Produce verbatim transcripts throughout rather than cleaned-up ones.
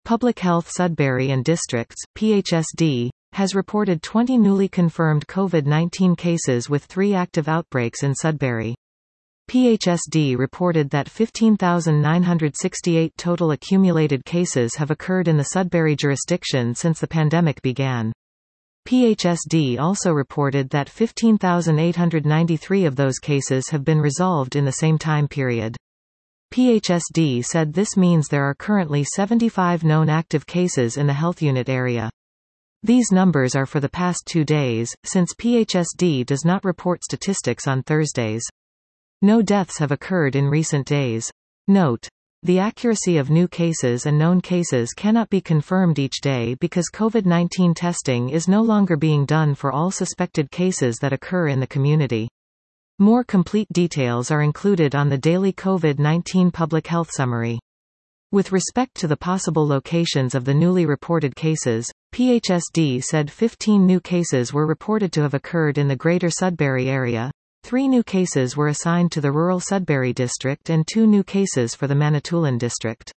Public Health Sudbury and Districts (P H S D) has reported twenty newly confirmed COVID nineteen cases with three active outbreaks in Sudbury. P H S D reported that fifteen thousand nine hundred sixty-eight total accumulated cases have occurred in the Sudbury jurisdiction since the pandemic began. P H S D also reported that fifteen thousand eight hundred ninety-three of those cases have been resolved in the same time period. P H S D said this means there are currently seventy-five known active cases in the health unit area. These numbers are for the past two days, since P H S D does not report statistics on Thursdays. No deaths have occurred in recent days. Note: the accuracy of new cases and known cases cannot be confirmed each day because COVID nineteen testing is no longer being done for all suspected cases that occur in the community. More complete details are included on the daily COVID nineteen Public Health Summary. With respect to the possible locations of the newly reported cases, P H S D said fifteen new cases were reported to have occurred in the Greater Sudbury area. Three new cases were assigned to the rural Sudbury district and two new cases for the Manitoulin district.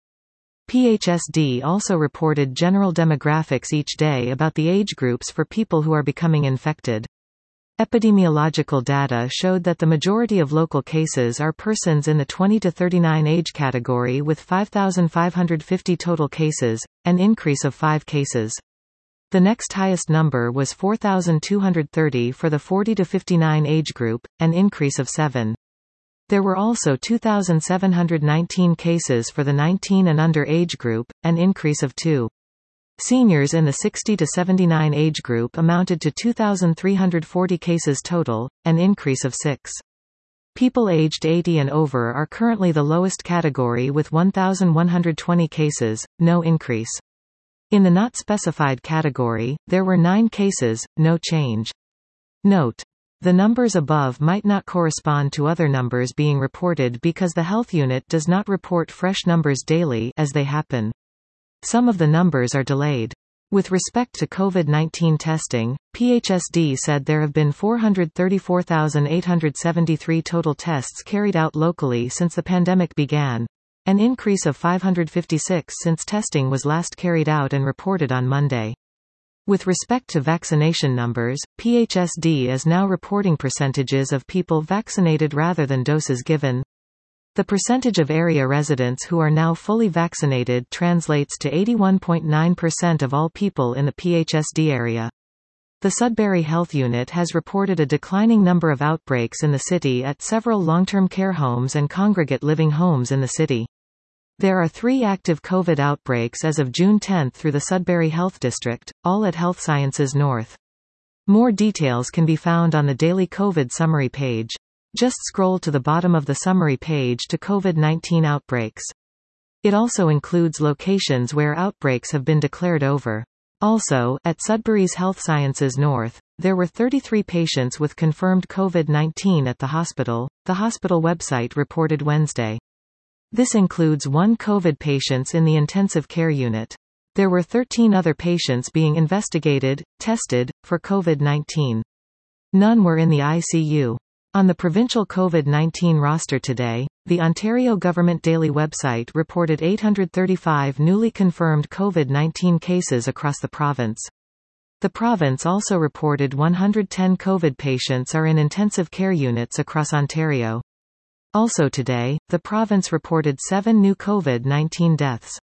P H S D also reported general demographics each day about the age groups for people who are becoming infected. Epidemiological data showed that the majority of local cases are persons in the twenty to thirty-nine age category with five thousand five hundred fifty total cases, an increase of five cases. The next highest number was four thousand two hundred thirty for the forty to fifty-nine age group, an increase of seven. There were also two thousand seven hundred nineteen cases for the nineteen and under age group, an increase of two. Seniors in the sixty to seventy-nine age group amounted to two thousand three hundred forty cases total, an increase of six. People aged eighty and over are currently the lowest category with one thousand one hundred twenty cases, no increase. In the not specified category, there were nine cases, no change. Note: the numbers above might not correspond to other numbers being reported because the health unit does not report fresh numbers daily as they happen. Some of the numbers are delayed. With respect to COVID nineteen testing, P H S D said there have been four hundred thirty-four thousand eight hundred seventy-three total tests carried out locally since the pandemic began, an increase of five hundred fifty-six since testing was last carried out and reported on Monday. With respect to vaccination numbers, P H S D is now reporting percentages of people vaccinated rather than doses given. The percentage of area residents who are now fully vaccinated translates to eighty-one point nine percent of all people in the P H S D area. The Sudbury Health Unit has reported a declining number of outbreaks in the city at several long-term care homes and congregate living homes in the city. There are three active COVID outbreaks as of June tenth through the Sudbury Health District, all at Health Sciences North. More details can be found on the daily COVID summary page. Just scroll to the bottom of the summary page to COVID nineteen outbreaks. It also includes locations where outbreaks have been declared over. Also, at Sudbury's Health Sciences North, there were thirty-three patients with confirmed COVID nineteen at the hospital, the hospital website reported Wednesday. This includes one COVID patient in the intensive care unit. There were thirteen other patients being investigated, tested, for COVID nineteen. None were in the I C U. On the provincial COVID nineteen roster today, the Ontario Government Daily website reported eight hundred thirty-five newly confirmed COVID nineteen cases across the province. The province also reported one hundred ten COVID patients are in intensive care units across Ontario. Also today, the province reported seven new COVID nineteen deaths.